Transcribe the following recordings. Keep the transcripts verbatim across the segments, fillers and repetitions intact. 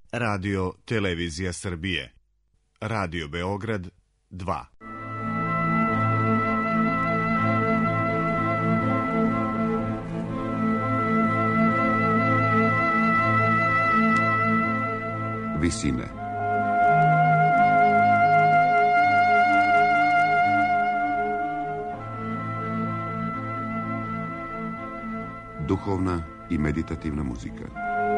Radio Televizija Srbije. Radio Beograd dva. Visine. Duhovna i meditativna muzika.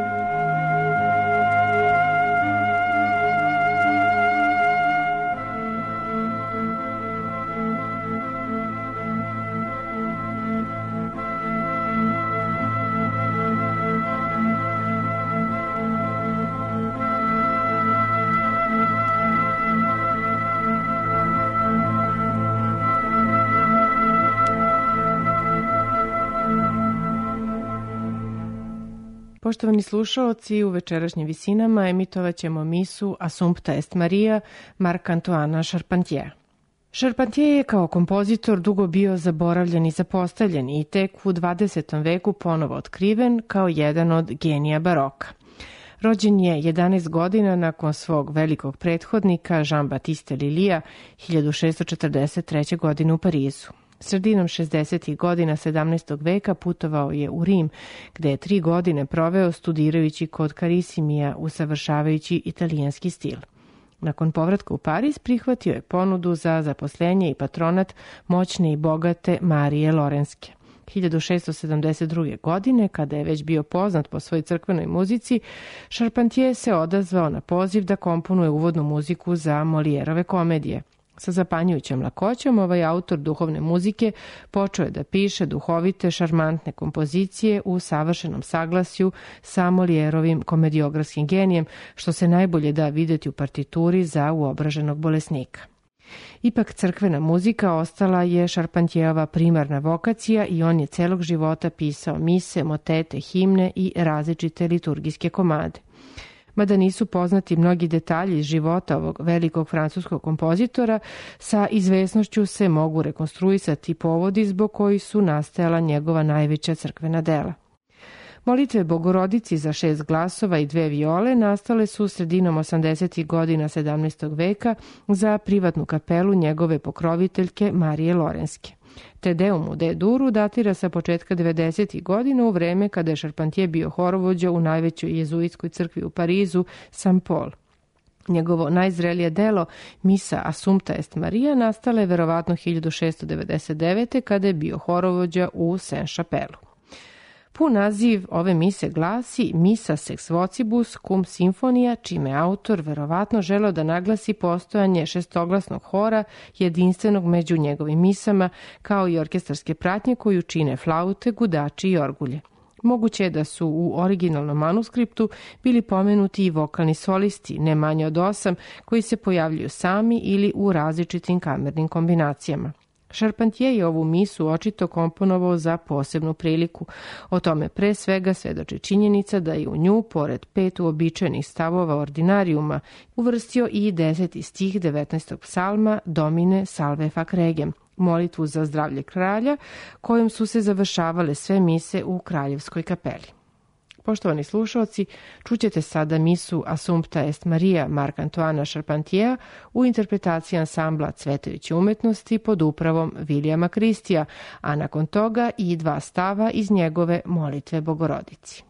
Poštovani slušaoci, u večerašnjim visinama emitovat ćemo misu Assumpta est Maria Marc-Antoine Charpentier. Charpentier je kao kompozitor dugo bio zaboravljen i zapostavljen i tek u dvadesetom veku ponovo otkriven kao jedan od genija baroka. Rođen je jedanaest godina nakon svog velikog prethodnika Jean-Baptiste Lully hiljadu šeststo četrdeset treće. godine u Parizu. Sredinom šezdesetih godina sedamnaestog veka putovao je u Rim, gde je tri godine proveo studirajući kod Carissimija, usavršavajući italijanski stil. Nakon povratka u Pariz prihvatio je ponudu za zaposlenje i patronat moćne i bogate Marije Lorenske. hiljadu šeststo sedamdeset druge. godine, kada je već bio poznat po svojoj crkvenoj muzici, Charpentier se odazvao na poziv da komponuje uvodnu muziku za Molijerove komedije. Sa zapanjujućom lakoćom ovaj autor duhovne muzike počeo je da piše duhovite, šarmantne kompozicije u savršenom saglasju sa Molijerovim komediografskim genijem, što se najbolje da videti u partituri za uobraženog bolesnika. Ipak crkvena muzika ostala je Charpentierova primarna vokacija i on je celog života pisao mise, motete, himne i različite liturgijske komade. Mada nisu poznati mnogi detalji iz života ovog velikog francuskog kompozitora, sa izvesnošću se mogu rekonstruisati povodi zbog koji su nastajala njegova najveća crkvena dela. Molitve Bogorodici za šest glasova i dve viole nastale su sredinom osamdesetih godina sedamnaestog veka za privatnu kapelu njegove pokroviteljke Marije Lorenske. Te Deum u D duru datira sa početka devedesetih godina u vreme kada je Charpentier bio horovođa u najvećoj jezuitskoj crkvi u Parizu, Saint Paul. Njegovo najzrelije delo, misa Assumpta est Maria, nastala je verovatno hiljadu šeststo devedeset devete. kada je bio horovođa u Saint-Chapelu. Pun naziv ove mise glasi Missa sex vocibus cum sinfonija, čime je autor verovatno želeo da naglasi postojanje šestoglasnog hora jedinstvenog među njegovim misama, kao i orkestarske pratnje koju čine flaute, gudači i orgulje. Moguće je da su u originalnom manuskriptu bili pomenuti i vokalni solisti, ne manje od osam, koji se pojavljuju sami ili u različitim kamernim kombinacijama. Charpentier je ovu misu očito komponovao za posebnu priliku. O tome pre svega svedoči činjenica da je u nju, pored pet uobičajenih stavova ordinarijuma, uvrstio i deseti stih devetnaestog psalma Domine salve fac regem, molitvu za zdravlje kralja, kojom su se završavale sve mise u kraljevskoj kapeli. Poštovani slušalci, čućete sada misu Assumpta est Maria Marc-Antoine Charpentier u interpretaciji ansambla Cvetoviće umetnosti pod upravom Vilijama Kristija, a nakon toga i dva stava iz njegove molitve Bogorodici.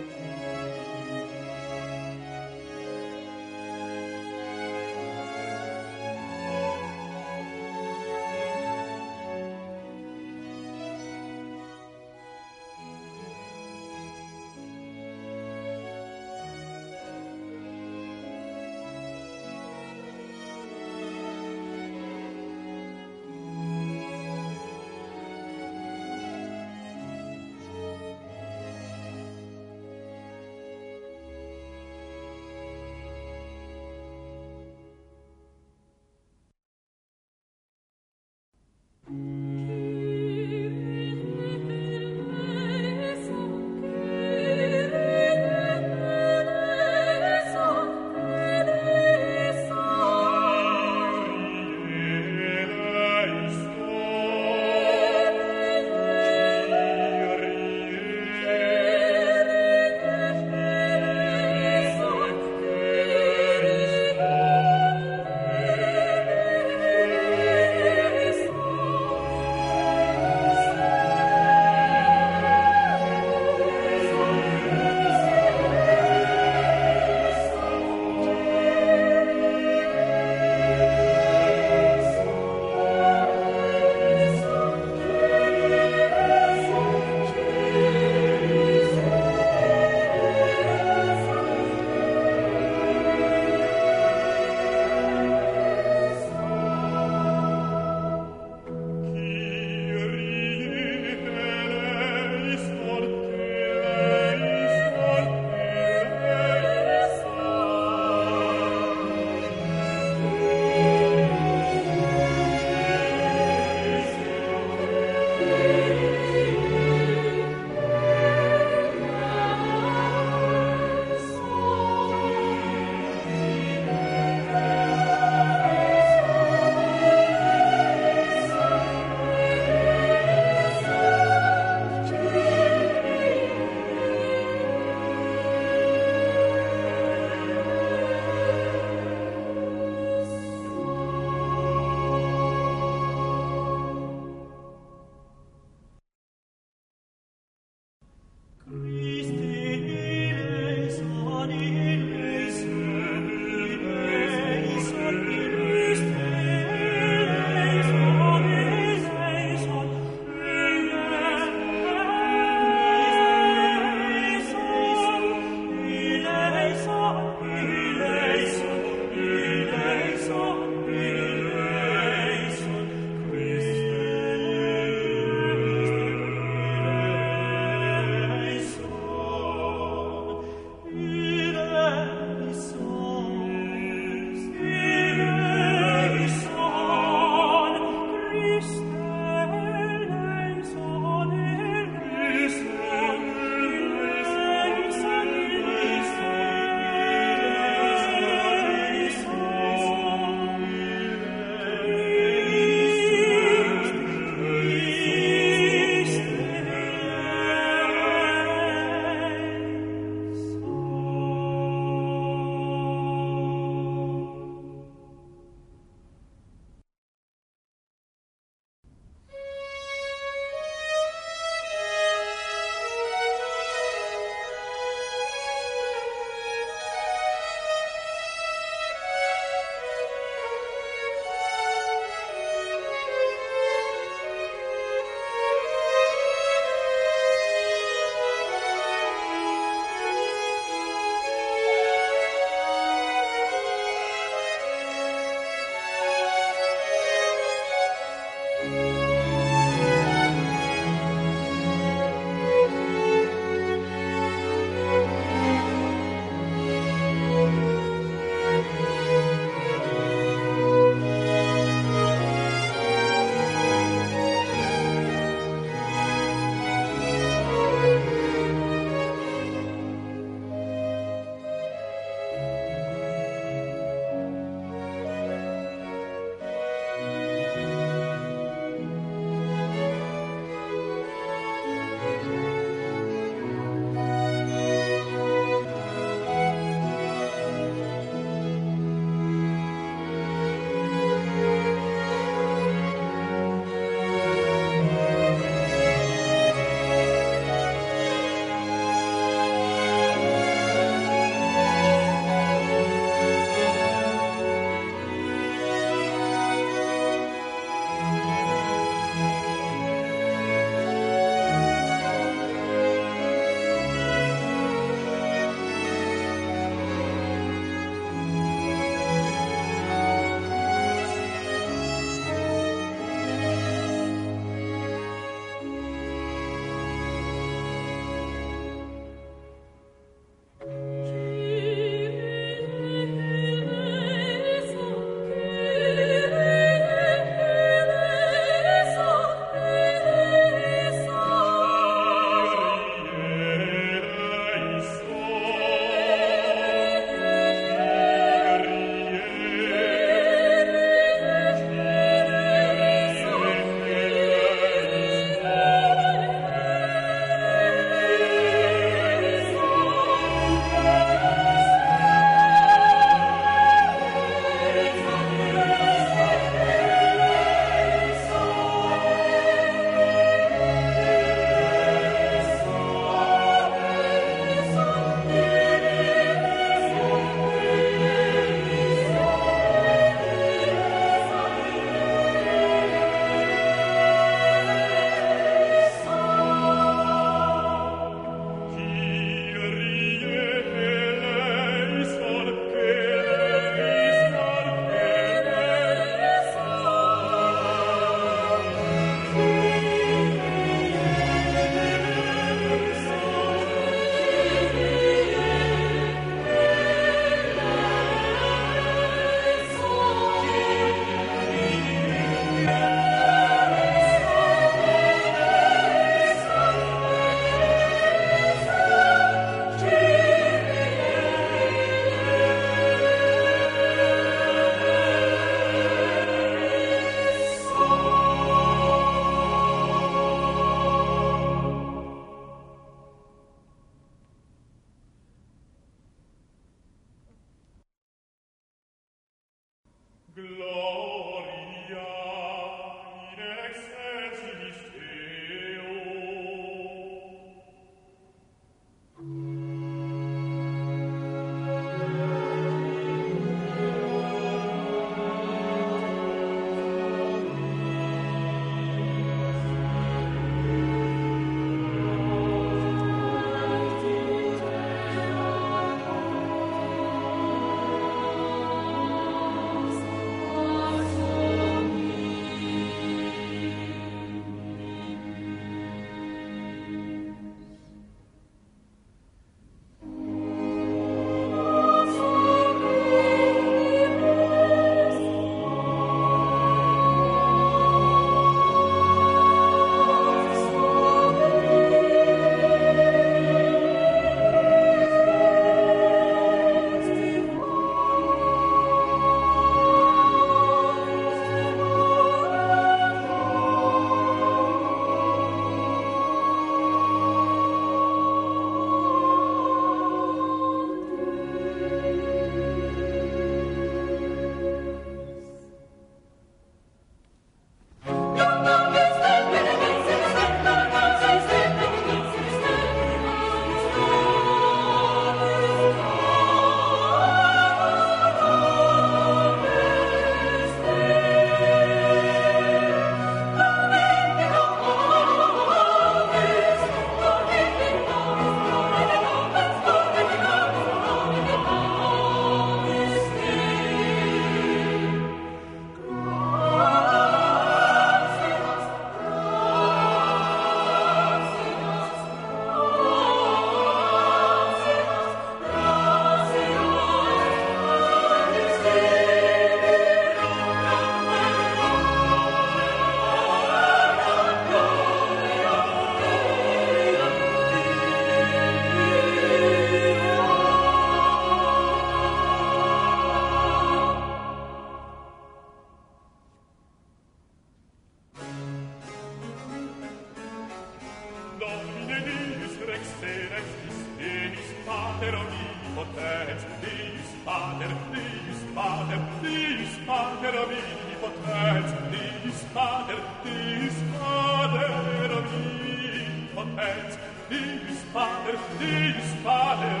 omnipotens, Deus Pater, Deus Pater, Deus Pater omnipotens, Deus Pater, Deus Pater omnipotens, Deus Pater, Deus Pater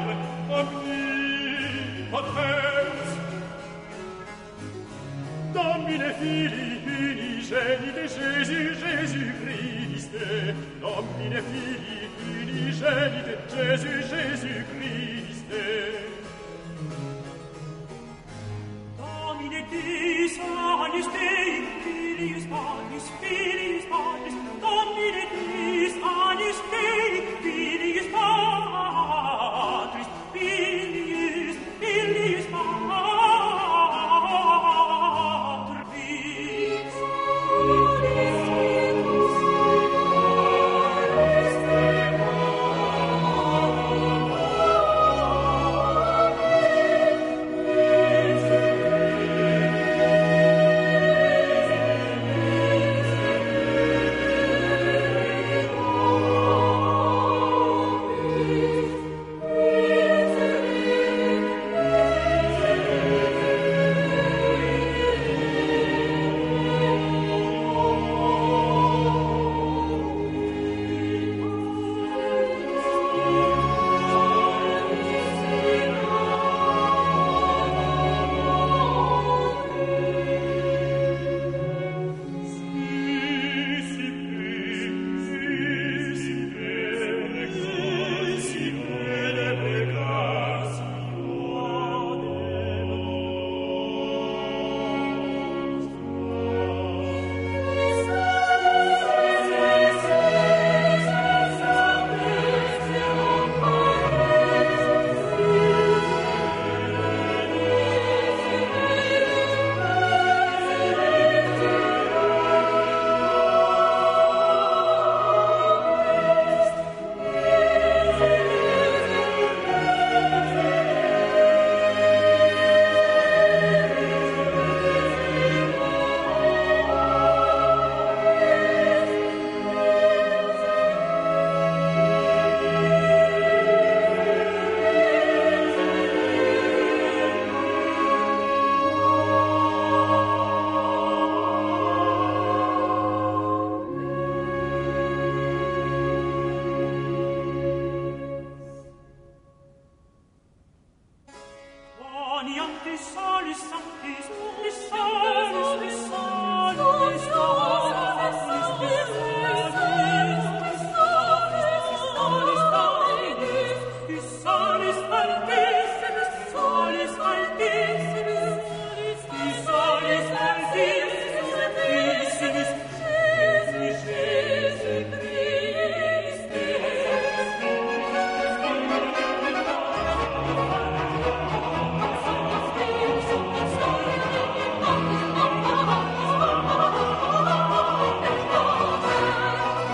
omnipotens. Domine Filii unigenite Jésus, Jésus Christe, Domine Filii unigenite Jésus, Jésus Christe. Domine Deus Agnus Dei, Filius Patris, Filius Patris, Domine Deus Agnus Dei, Filius Patris, Filius, Filius Patris.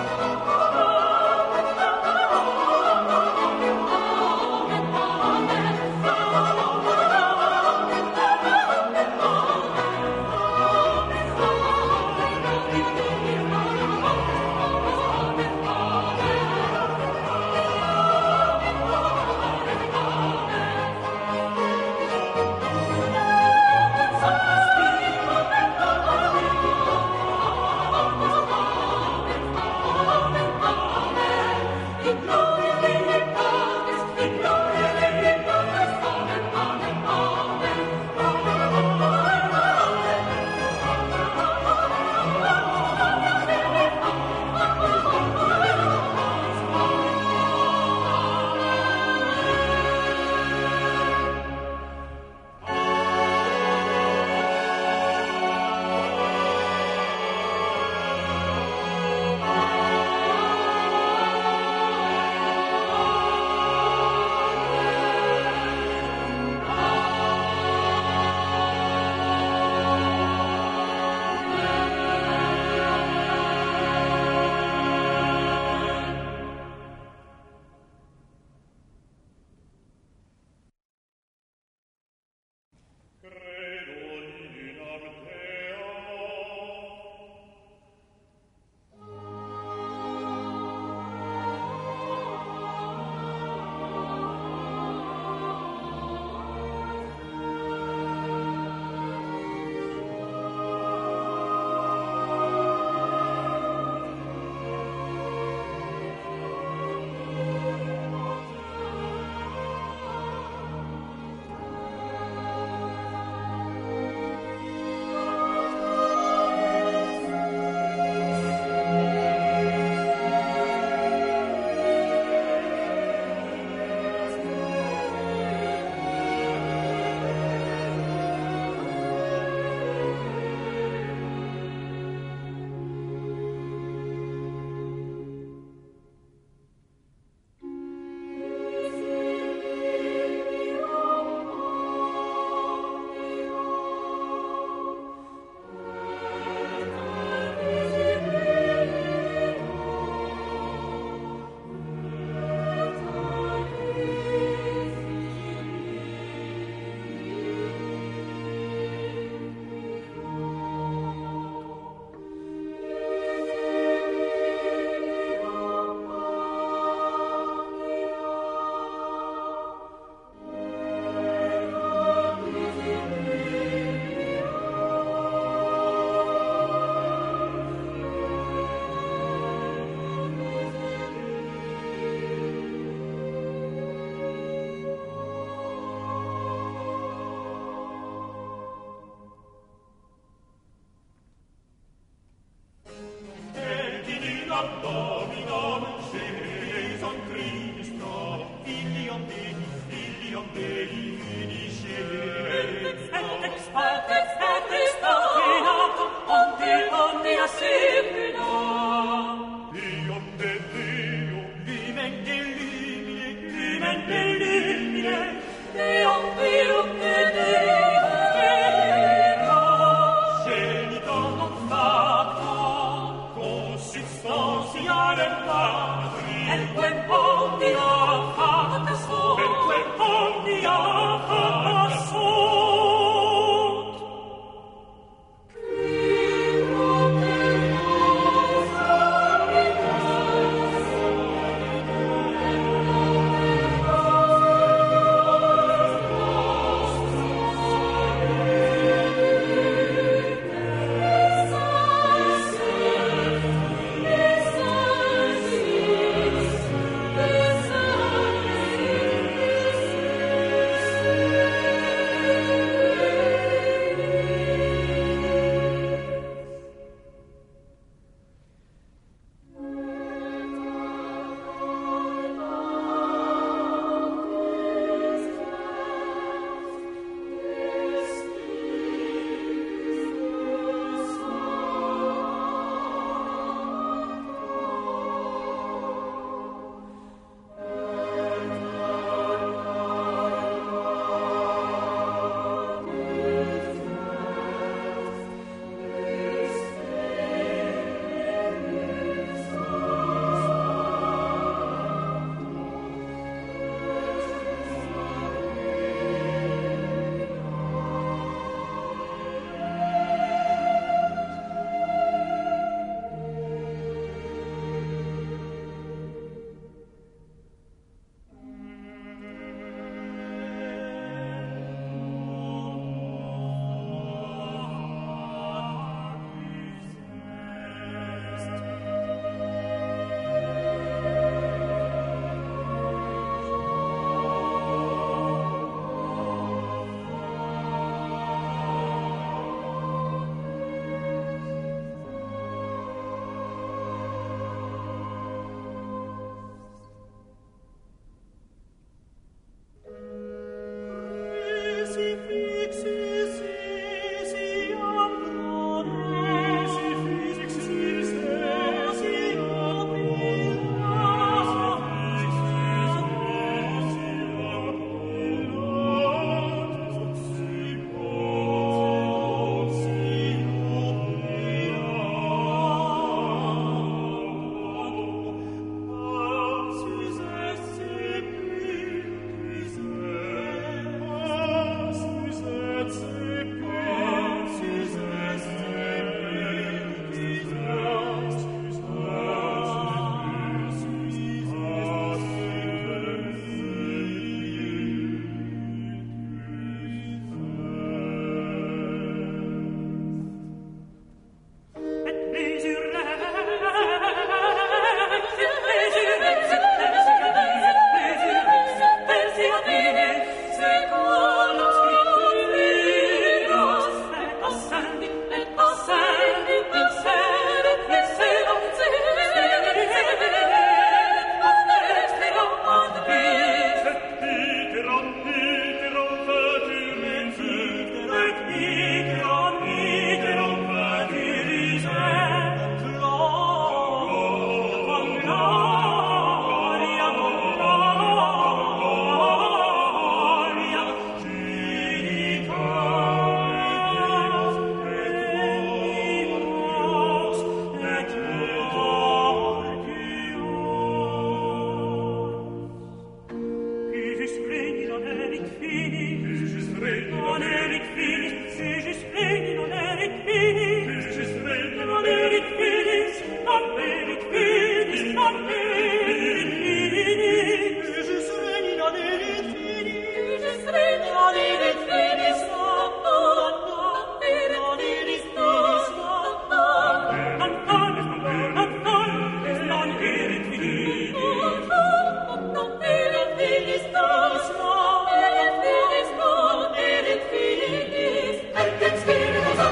Amen. Spiritus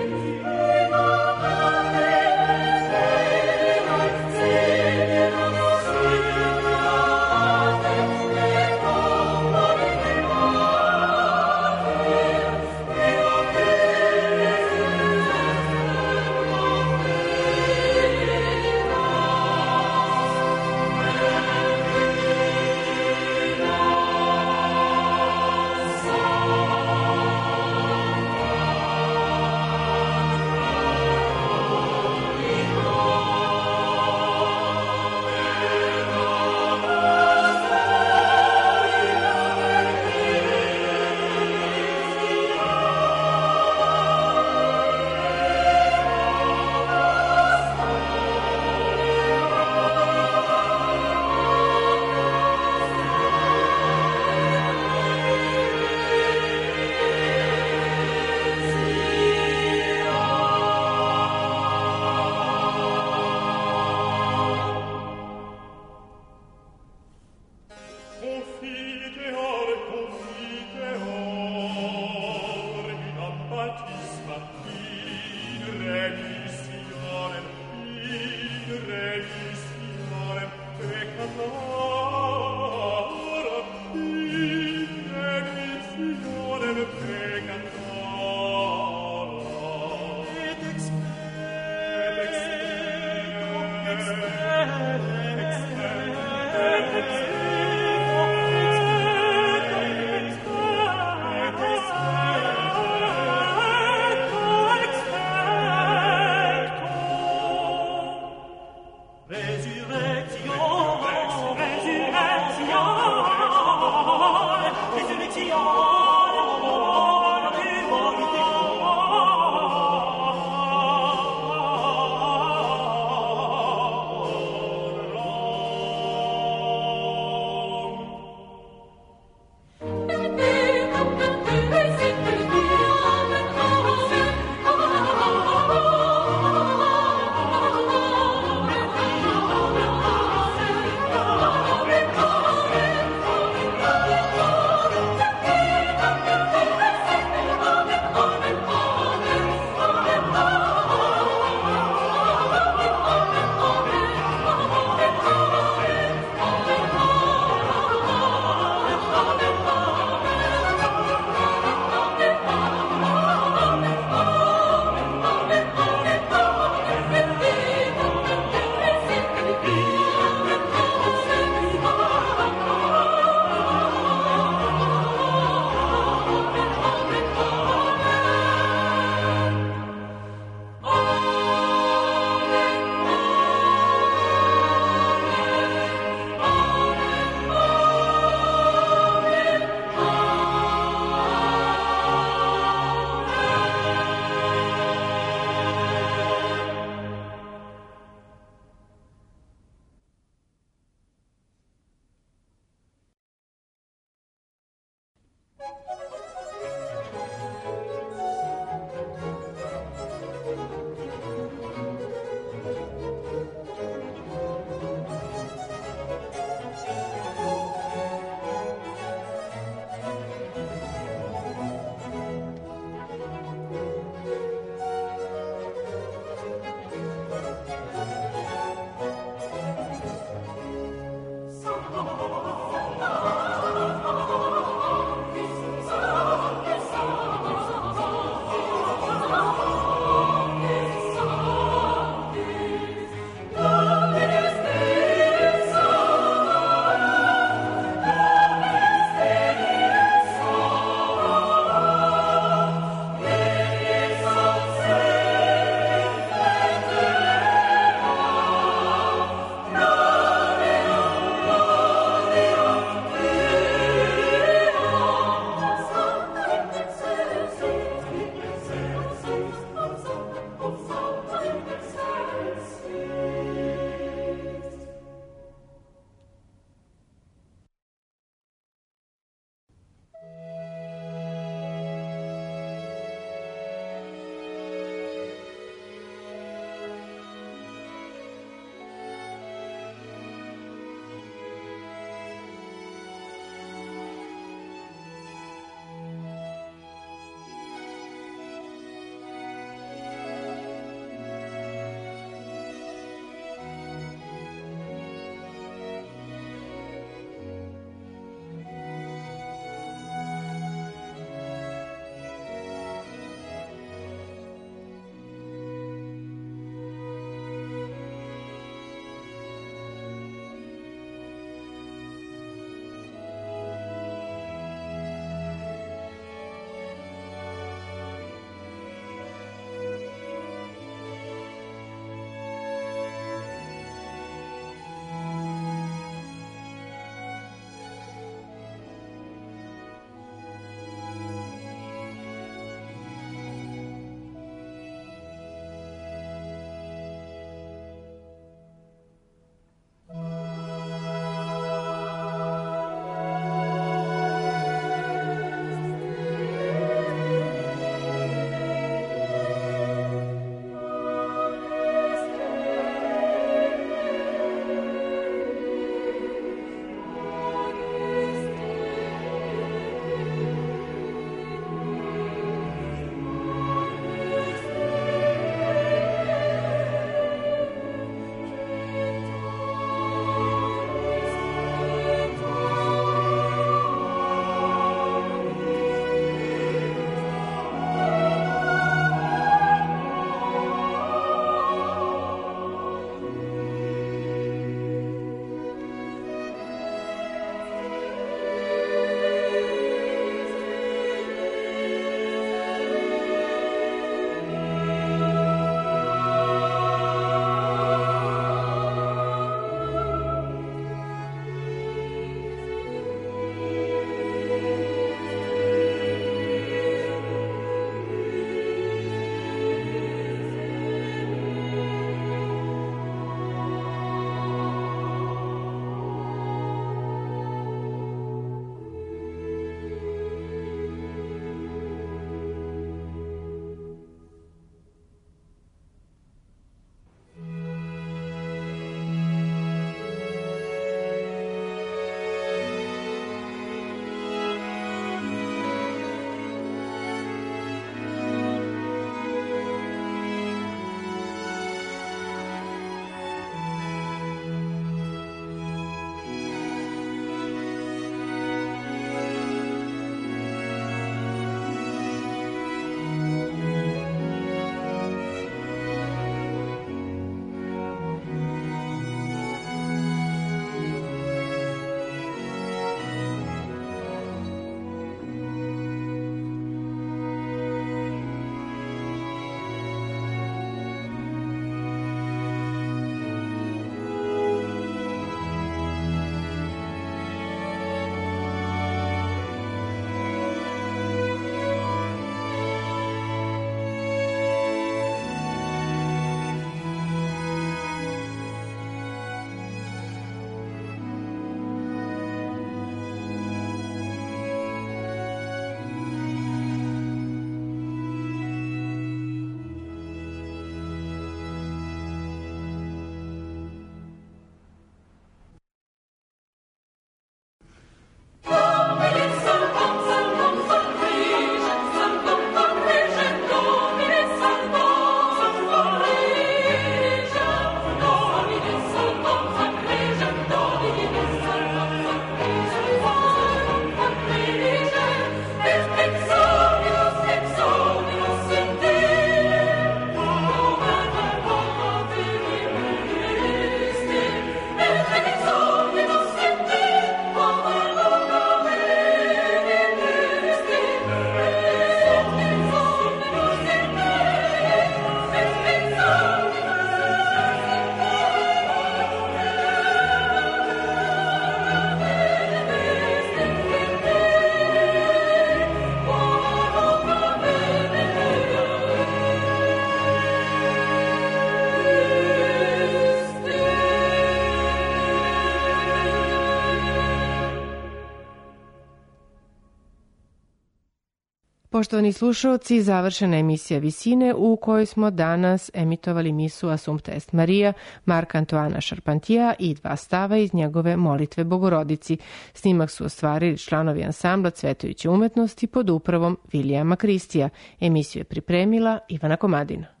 Poštovani slušalci, završena emisija Visine u kojoj smo danas emitovali misu Assumpta est Maria Marka Antoana Charpentierea i dva stava iz njegove molitve Bogorodici. Snimak su ostvarili članovi ansambla Cvetovića umetnosti pod upravom Vilijama Kristija. Emisiju je pripremila Ivana Komadina.